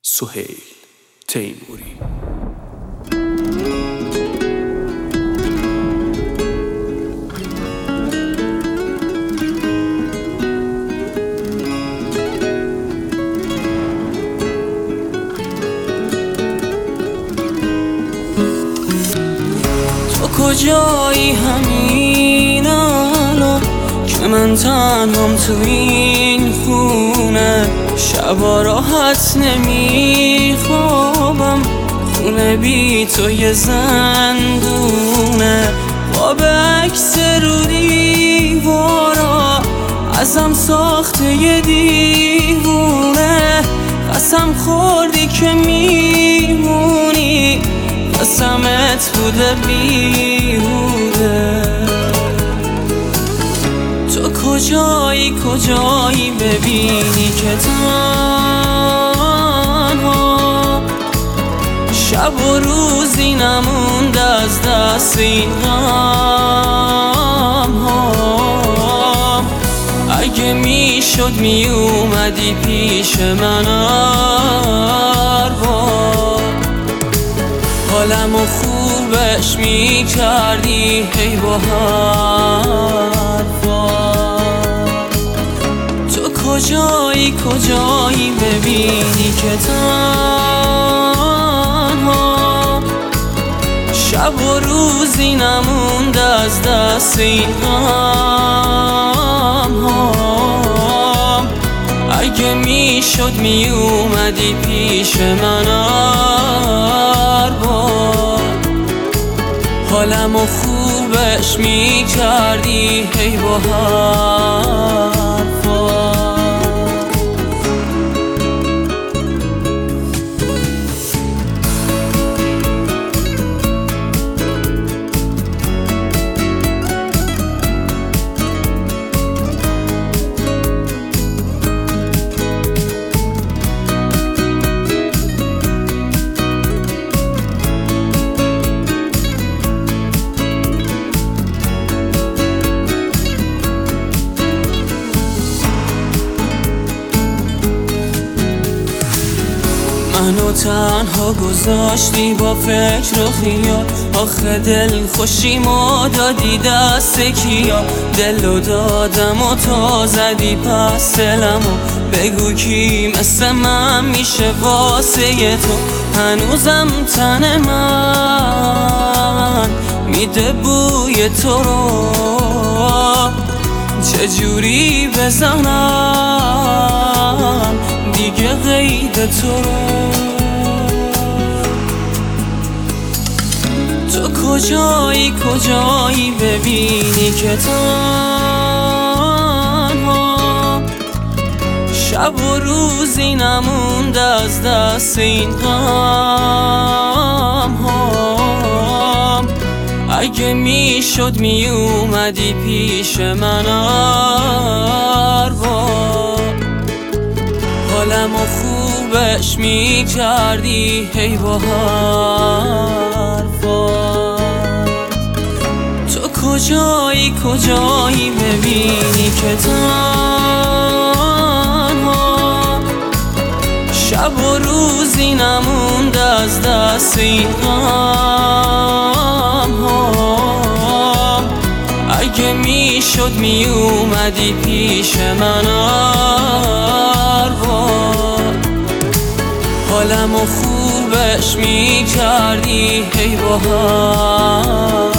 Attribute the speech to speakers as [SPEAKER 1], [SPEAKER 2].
[SPEAKER 1] سهیل تیموری.
[SPEAKER 2] تو کجایی همین الان که من تنهام تو این خونه؟ شبا راحت نمیخوابم، خونه بی تو یه زندونه. خواب عکس رو دیوارا ازم ساخته یه دیوونه. قسم خوردی که میمونی، قسمت بوده بیهوده. تو کجایی ببینی که تنها شب و روزی نمونده از دست این غم ها. اگه میشد میومدی پیش من هر بار، حالمو خوبش میکردی هی با حرفا. تو کجایی ببینی که تنها شب و روزی نمونده از دست این غم ها. اگه میشد میومدی پیش من هر بار، حالمو خوبش میکردی هی با حرفا. منو تنها گذاشتی با فکر و خیال، آخه دل خوشیمو دادی دست کیا؟ دلو دادم و تا زدی پس دلمو، بگو کی مثل من میشه واسه تو؟ هنوزم تن من میده بوی تو رو، چجوری بزنم دیگه قید تو رو؟ تو کجایی ببینی که تنها شب و روزی نمونده از دست این غم ها. اگه میشد میومدی پیش من هر بار، حالمو خوبش میکردی هی با حرفا. تو کجایی ببینی که تنها شب و روزی نمونده از دست این غم ها. اگه میشد میومدی پیش من هر بار، حالمو خوبش میکردی هی با